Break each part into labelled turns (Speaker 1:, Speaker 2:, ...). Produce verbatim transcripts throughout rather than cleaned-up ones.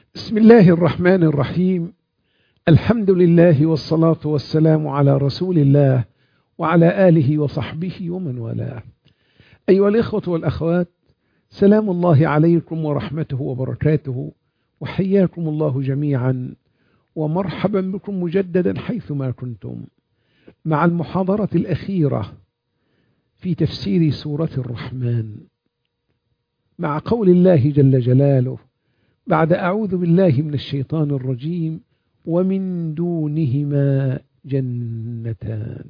Speaker 1: بسم الله الرحمن الرحيم. الحمد لله والصلاة والسلام على رسول الله وعلى آله وصحبه ومن والاه. أيها الإخوة والأخوات، سلام الله عليكم ورحمته وبركاته، وحياكم الله جميعا ومرحبا بكم مجددا حيثما كنتم مع المحاضرة الأخيرة في تفسير سورة الرحمن، مع قول الله جل جلاله بعد أعوذ بالله من الشيطان الرجيم: ومن دونهما جنتان.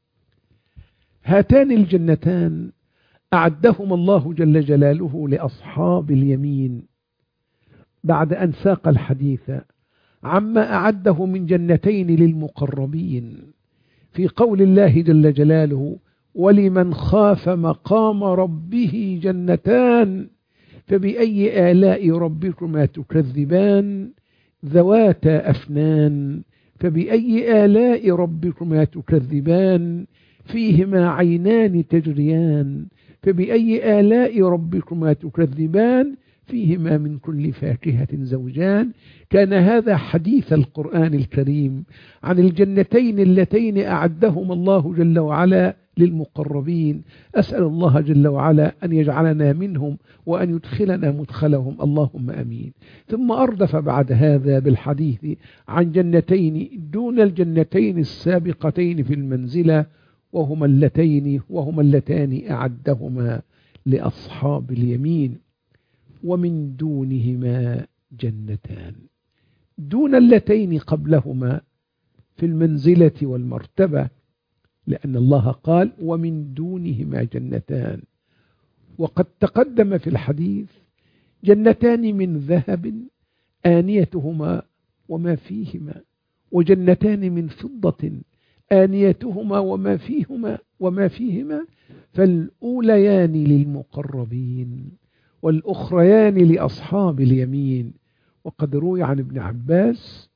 Speaker 1: هاتان الجنتان أعدهما الله جل جلاله لأصحاب اليمين بعد أن ساق الحديث عما أعده من جنتين للمقربين في قول الله جل جلاله: ولمن خاف مقام ربه جنتان فبأي آلاء ربكما تكذبان ذواتا أفنان فبأي آلاء ربكما تكذبان فيهما عينان تجريان فبأي آلاء ربكما تكذبان فيهما من كل فاكهة زوجان. كان هذا حديث القرآن الكريم عن الجنتين اللتين أعدهما الله جل وعلا للمقربين. أسأل الله جل وعلا أن يجعلنا منهم وأن يدخلنا مدخلهم، اللهم أمين. ثم أردف بعد هذا بالحديث عن جنتين دون الجنتين السابقتين في المنزلة، وهما اللتين وهما اللتان أعدهما لأصحاب اليمين. ومن دونهما جنتان، دون اللتين قبلهما في المنزلة والمرتبة، لأن الله قال: ومن دونهما جنتان. وقد تقدم في الحديث جنتان من ذهب آنيتهما وما فيهما، وجنتان من فضة آنيتهما وما فيهما وما فيهما فالأوليان للمقربين والأخريان لأصحاب اليمين. وقد روي عن ابن عباس،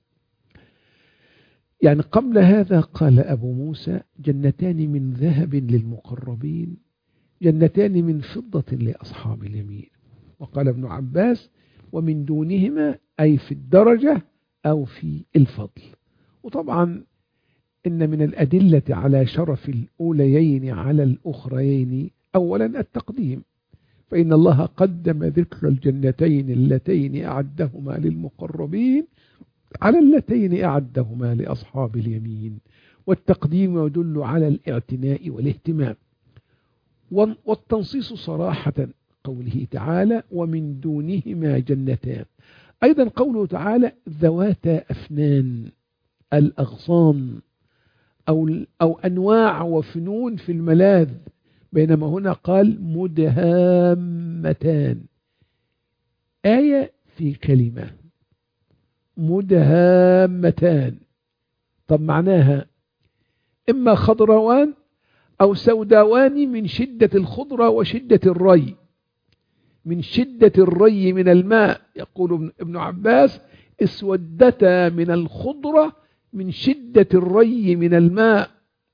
Speaker 1: يعني قبل هذا قال أبو موسى: جنتان من ذهب للمقربين، جنتان من فضة لأصحاب اليمين. وقال ابن عباس: ومن دونهما، أي في الدرجة أو في الفضل. وطبعا إن من الأدلة على شرف الأوليين على الأخرين أولا التقديم، فإن الله قدم ذكر الجنتين اللتين أعدهما للمقربين على اللتين أعدهما لأصحاب اليمين، والتقديم يدل على الاعتناء والاهتمام. والتنصيص صراحة قوله تعالى: ومن دونهما جنتان. أيضا قوله تعالى: ذواتا أفنان، الأغصان أو, أو أنواع وفنون في الملاذ، بينما هنا قال مدهامتان، آية في كلمة، مدهامتان. طب معناها إما خضروان أو سوداوان من شدة الخضرة وشدة الري، من شدة الري من الماء. يقول ابن عباس: اسودتا من الخضرة من شدة الري من الماء،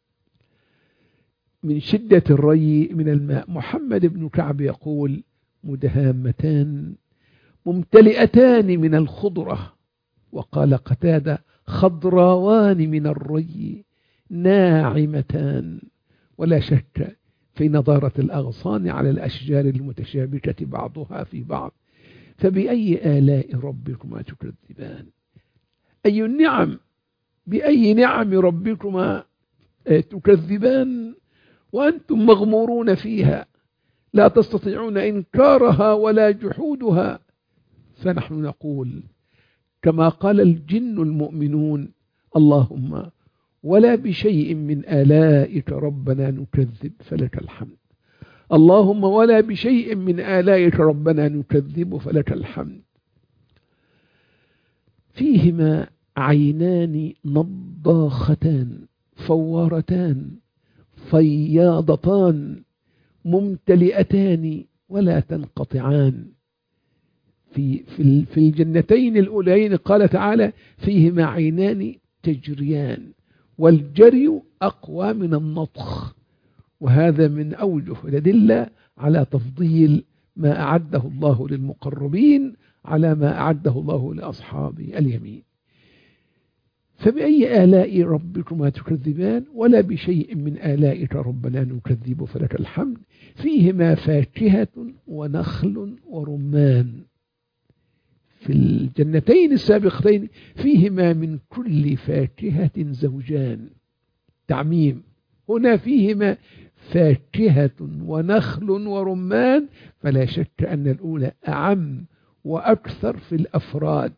Speaker 1: من شدة الري من الماء. محمد بن كعب يقول: مدهامتان ممتلئتان من الخضرة. وقال قتادة: خضراوان من الري ناعمتان. ولا شك في نضارة الأغصان على الأشجار المتشابكة بعضها في بعض. فبأي آلاء ربكما تكذبان، أي النعم، بأي نعم ربكما تكذبان وأنتم مغمورون فيها لا تستطيعون إنكارها ولا جحودها. فنحن نقول كما قال الجن المؤمنون: اللهم ولا بشيء من آلائك ربنا نكذب فلك الحمد، اللهم ولا بشيء من آلائك ربنا نكذب فلك الحمد. فيهما عينان نضاختان فوارتان فياضتان ممتلئتان ولا تنقطعان. في في في الجنتين الأولين قال تعالى: فيهما عينان تجريان، والجري أقوى من النطخ. وهذا من أوجه الأدلة على تفضيل ما أعده الله للمقربين على ما أعده الله لأصحاب اليمين. فبأي آلاء ربكما تكذبان ولا بشيء من آلائك ربنا نكذب فلك الحمد فيهما فاكهة ونخل ورمان. في الجنتين السابقتين فيهما من كل فاكهة زوجان، تعميم. هنا فيهما فاكهة ونخل ورمان، فلا شك أن الأولى أعم وأكثر في الأفراد.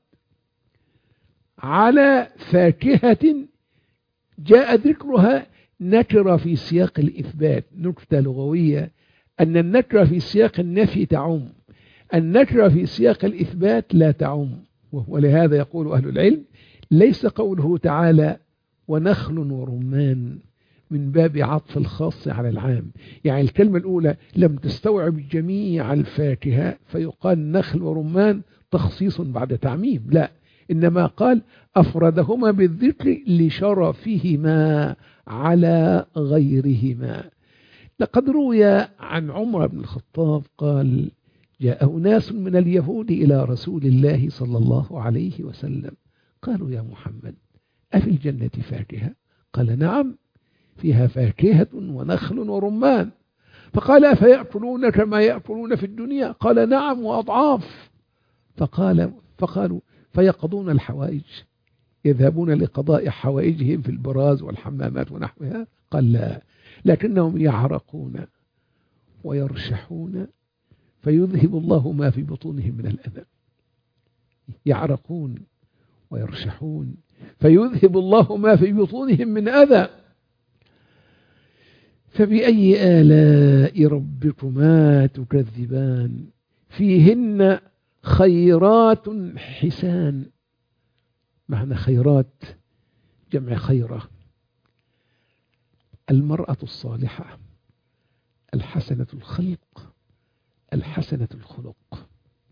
Speaker 1: على فاكهة جاء ذكرها نكرة في سياق الإثبات، نكتة لغوية أن النكرة في سياق النفي تعم، النكرة في سياق الإثبات لا تعم. ولهذا يقول أهل العلم ليس قوله تعالى ونخل ورمان من باب عطف الخاص على العام، يعني الكلمة الأولى لم تستوعب جميع الفاكهة فيقال نخل ورمان تخصيص بعد تعميم، لا، إنما قال أفردهما بالذكر لشرفهما على غيرهما. لقد روي عن عمر بن الخطاب قال جاء ناس من اليهود إلى رسول الله صلى الله عليه وسلم قالوا يا محمد أفي الجنة فاكهة؟ قال نعم فيها فاكهة ونخل ورمان. فقال أفيأكلون كما يأكلون في الدنيا؟ قال نعم وأضعاف. فقال فقالوا فيقضون الحوائج، يذهبون لقضاء حوائجهم في البراز والحمامات ونحوها؟ قال لا، لكنهم يعرقون ويرشحون فيذهب الله ما في بطونهم من الأذى. يعرقون ويرشحون فيذهب الله ما في بطونهم من أذى. فبأي آلاء ربكما تكذبان فيهن خيرات حسان. معنى خيرات جمع خيرة، المرأة الصالحة الحسنة الخلق الحسنة الخلق.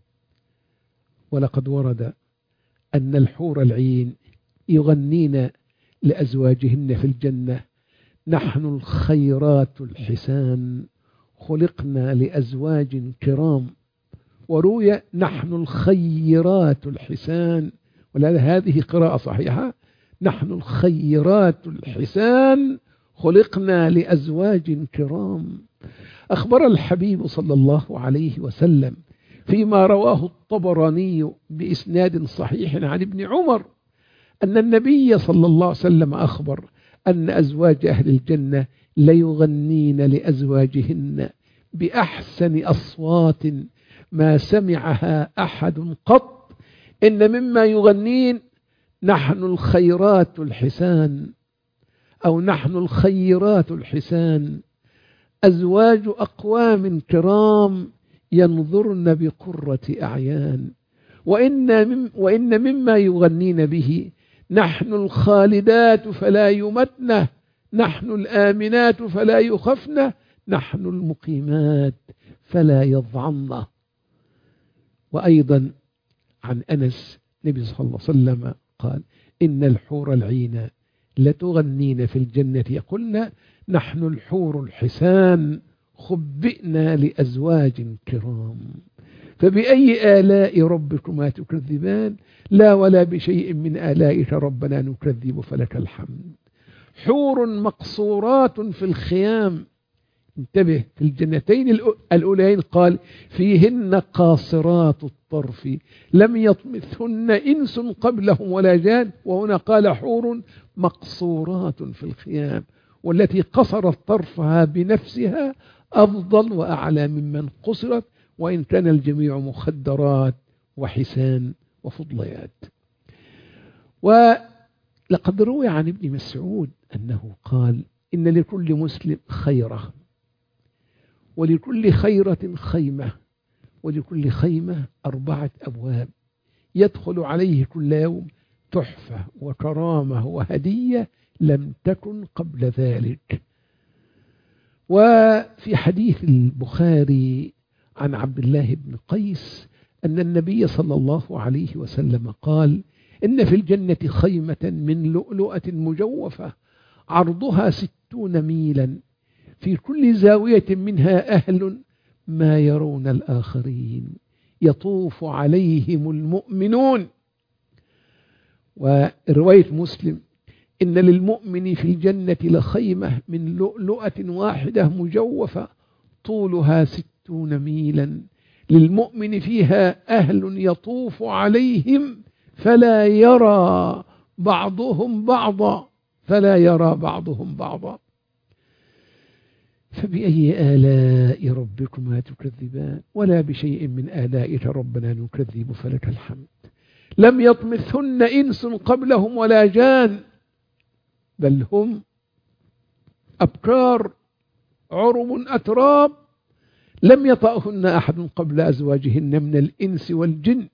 Speaker 1: ولقد ورد أن الحور العين يغنين لأزواجهن في الجنة نحن الخيرات الحسان خلقنا لأزواج كرام، وروي نحن الخيرات الحسان، ولهذا هذه قراءة صحيحة، نحن الخيرات الحسان خلقنا لأزواج كرام. أخبر الحبيب صلى الله عليه وسلم فيما رواه الطبراني بإسناد صحيح عن ابن عمر أن النبي صلى الله عليه وسلم أخبر أن أزواج أهل الجنة ليغنين لأزواجهن بأحسن أصوات ما سمعها أحد قط. إن مما يغنين نحن الخيرات الحسان أو نحن الخيرات الحسان أزواج أقوام كرام ينظرن بقرة أعيان. وإن, مم وإن مما يغنين به نحن الخالدات فلا يمتن، نحن الآمنات فلا يخفن، نحن المقيمات فلا يضعن. وأيضا عن أنس النبي صلى الله عليه وسلم قال إن الحور العين لتغنين في الجنة يقولن نحن الحور الحسان خبئنا لأزواج كرام. فبأي آلاء ربكما تكذبان لا ولا بشيء من آلائك ربنا نكذب فلك الحمد. حور مقصورات في الخيام، انتبه، في الجنتين الأولين قال فيهن قاصرات الطرف لم يطمثهن إنس قبلهم ولا جان، وهنا قال حور مقصورات في الخيام، والتي قصرت طرفها بنفسها أفضل وأعلى ممن قصرت، وإن كان الجميع مخدرات وحسان وفضليات. ولقد روي عن ابن مسعود أنه قال إن لكل مسلم خيرة، ولكل خيرة خيمة، ولكل خيمة أربعة أبواب يدخل عليه كل يوم تحفة وكرامة وهدية لم تكن قبل ذلك. وفي حديث البخاري عن عبد الله بن قيس أن النبي صلى الله عليه وسلم قال إن في الجنة خيمة من لؤلؤة مجوفة عرضها ستون ميلا، في كل زاوية منها أهل ما يرون الآخرين يطوف عليهم المؤمنون. ورواية مسلم: إن للمؤمن في الجنة لخيمة من لؤلؤة واحدة مجوفة طولها ستون ميلا، للمؤمن فيها أهل يطوف عليهم فلا يرى بعضهم بعضا فلا يرى بعضهم بعضا. فبأي آلاء ربكما تكذبان ولا بشيء من آلائك ربنا نكذب فلك الحمد. لم يطمثهن إنس قبلهم ولا جان، بل هم أبكار عرب أتراب لم يطأهن أحد قبل أزواجهن من الإنس والجن.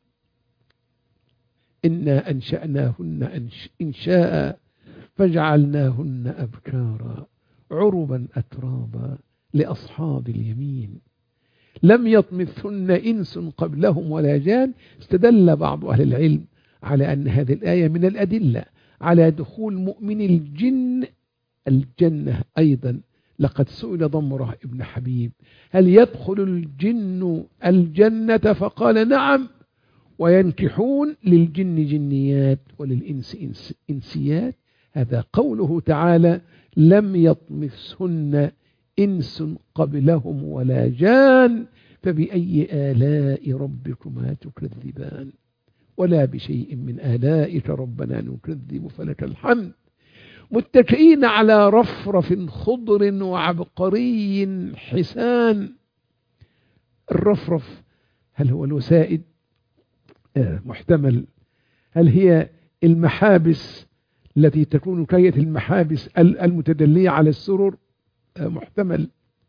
Speaker 1: إنا أنشأناهن إنشاء فجعلناهن أبكارا عربا أترابا لأصحاب اليمين. لم يطمثهن إنس قبلهم ولا جان. استدل بعض أهل العلم على أن هذه الآية من الأدلة على دخول مؤمن الجن الجنة أيضا. لقد سئل ضمرة ابن حبيب: هل يدخل الجن الجنة؟ فقال: نعم، وينكحون للجن جنيات وللإنس إنس إنسيات. هذا قوله تعالى: لم يطمثهن إنس قبلهم ولا جان فبأي آلاء ربكما تكذبان ولا بشيء من آلائك ربنا نكذب فلك الحمد. متكئين على رفرف خضر وعبقري حسان. الرفرف هل هو الوسائد؟ آه محتمل. هل هي المحابس التي تكون كية المحابس المتدلية على السرر؟ آه محتمل.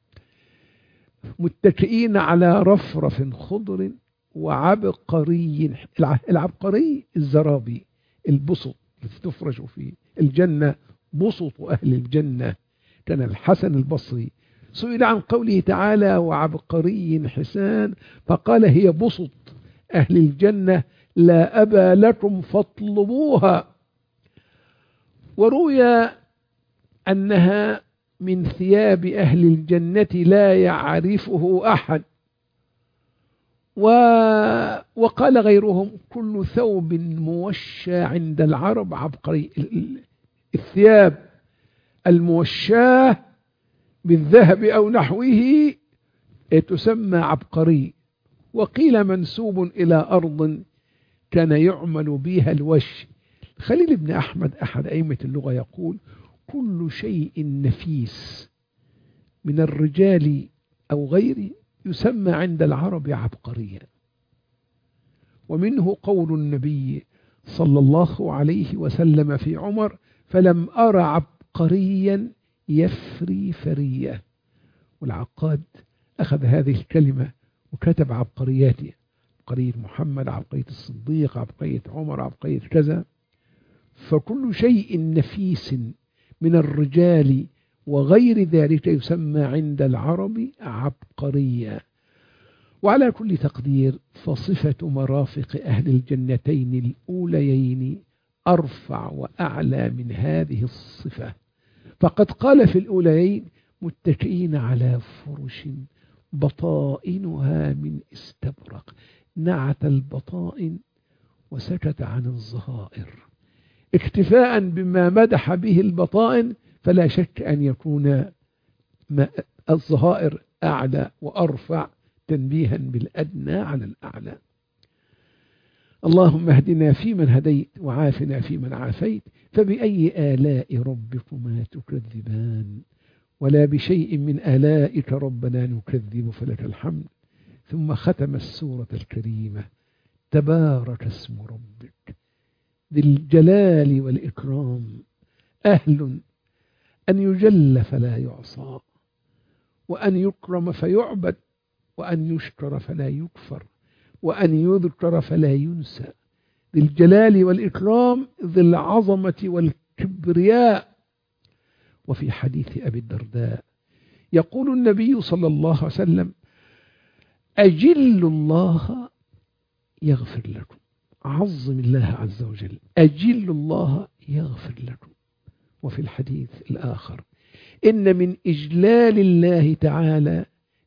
Speaker 1: متكئين على رفرف خضر وعبقري. العبقري الزرابي، البسط التي تفرش في الجنة، بسط أهل الجنة. كان الحسن البصري سئل عن قوله تعالى: وعبقري حسان، فقال: هي بسط أهل الجنة لا أبا لكم فاطلبوها. وروي أنها من ثياب أهل الجنة لا يعرفه أحد. و... وقال غيرهم: كل ثوب موشى عند العرب عبقري. الثياب الموشاه بالذهب أو نحوه تسمى عبقري. وقيل منسوب إلى أرض كان يعمل بها الوش. خليل بن أحمد أحد أئمة اللغة يقول: كل شيء نفيس من الرجال أو غيره يسمى عند العرب عبقريا. ومنه قول النبي صلى الله عليه وسلم في عمر: فلم أرى عبقريا يفري فرية. والعقاد أخذ هذه الكلمة وكتب عبقرياته: عبقرية محمد، عبقرية الصديق، عبقرية عمر، عبقرية كذا. فكل شيء نفيس من الرجال وغير ذلك يسمى عند العرب عبقريا. وعلى كل تقدير فصفة مرافق أهل الجنتين الأوليين أرفع وأعلى من هذه الصفة. فقد قال في الأوليين: متكئين على فرش بطائنها من استبرق. نعت البطائن وسكت عن الظهائر اكتفاء بما مدح به البطائن، فلا شك أن يكون الظهائر أعلى وأرفع تنبيها بالأدنى على الأعلى. اللهم اهدنا فيمن هديت وعافنا فيمن عافيت، فبأي آلاء ربكما تكذبان ولا بشيء من آلائك ربنا نكذب فلك الحمد. ثم ختم السورة الكريمة: تبارك اسم ربك ذي الجلال والإكرام، أهل أن يجل فلا يعصى، وأن يكرم فيعبد، وأن يشكر فلا يكفر، وأن يذكر فلا ينسى. ذي الجلال والإكرام، ذي العظمة والكبرياء. وفي حديث أبي الدرداء يقول النبي صلى الله عليه وسلم: أجل الله يغفر لكم. عظم الله عز وجل، أجل الله يغفر لكم. وفي الحديث الآخر: إن من إجلال الله تعالى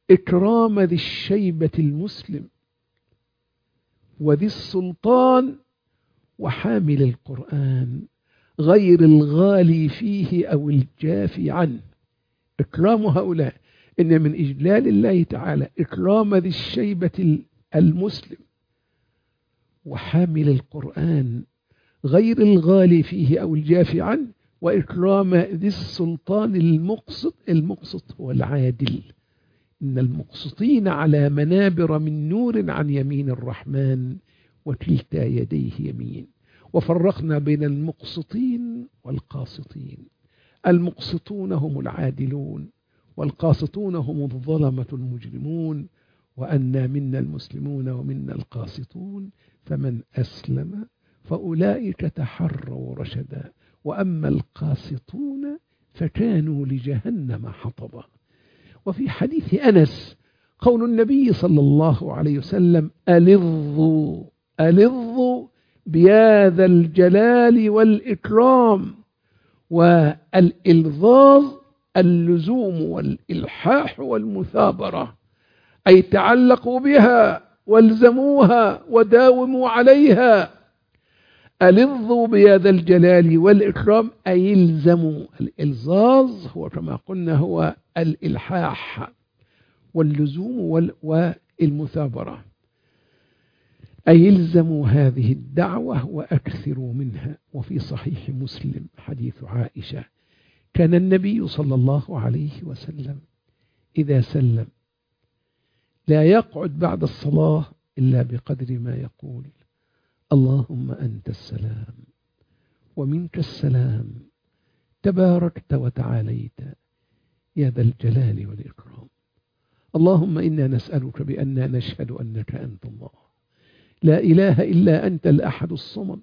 Speaker 1: إكرام ذي الشيبة المسلم وذي السلطان وحامل القرآن غير الغالي فيه أو الجافي عنه. إكرام هؤلاء إن من إجلال الله تعالى إكرام ذي الشيبة المسلم وحامل القرآن غير الغالي فيه أو الجافي عنه، وإكرام ذي السلطان المقسط. المقسط هو العادل، إن المقسطين على منابر من نور عن يمين الرحمن وكلتا يديه يمين. وفرقنا بين المقسطين والقاسطين. المقسطون هم العادلون، والقاسطون هم الظلمة المجرمون، وأنا منا المسلمون ومنا القاسطون، فمن أسلم فأولئك تحروا رشدا، وأما القاسطون فكانوا لجهنم حطبا. وفي حديث أنس قول النبي صلى الله عليه وسلم: ألظوا ألظوا بهذا الجلال والإكرام. والإلظاظ اللزوم والإلحاح والمثابرة، أي تعلقوا بها والزموها وداوموا عليها. ألظوا بهذا الجلال والإكرام أي الزموا. الإلظاظ هو كما قلنا هو الإلحاح واللزوم والمثابرة، أي الزموا هذه الدعوة وأكثروا منها. وفي صحيح مسلم حديث عائشة: كان النبي صلى الله عليه وسلم إذا سلم لا يقعد بعد الصلاة إلا بقدر ما يقول: اللهم أنت السلام ومنك السلام، تباركت وتعاليت يا ذا الجلال والإكرام. اللهم إنا نسألك بأننا نشهد أنك أنت الله، لا إله إلا أنت الأحد الصمد،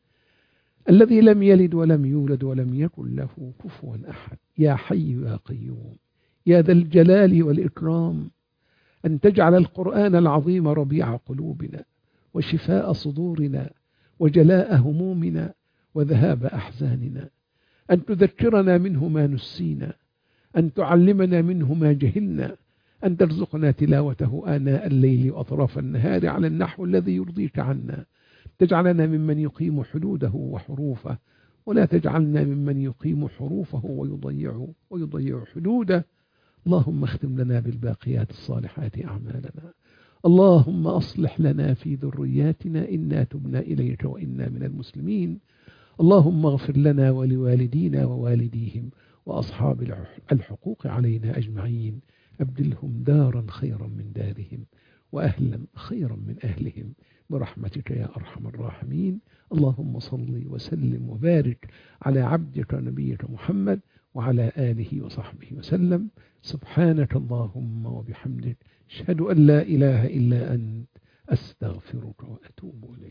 Speaker 1: الذي لم يلد ولم يولد ولم يكن له كفوا أحد، يا حي يا قيوم يا ذا الجلال والإكرام، أن تجعل القرآن العظيم ربيع قلوبنا وشفاء صدورنا وجلاء همومنا وذهاب أحزاننا، أن تذكرنا منه ما نسينا، أن تعلمنا منه ما جهلنا، أن ترزقنا تلاوته آناء الليل وأطراف النهار على النحو الذي يرضيك عنا، تجعلنا ممن يقيم حدوده وحروفه، ولا تجعلنا ممن يقيم حروفه ويضيع ويضيع حدوده. اللهم اختم لنا بالباقيات الصالحات أعمالنا. اللهم أصلح لنا في ذرياتنا إنا تبنا إليك وإنا من المسلمين. اللهم اغفر لنا ولوالدينا ووالديهم وأصحاب الحقوق علينا أجمعين، أبدلهم دارا خيرا من دارهم وأهلا خيرا من أهلهم برحمتك يا أرحم الراحمين. اللهم صل وسلم وبارك على عبدك نبيك محمد وعلى آله وصحبه وسلم. سبحانك اللهم وبحمدك، أشهد أن لا إله إلا أنت، أستغفرك وأتوب إليك.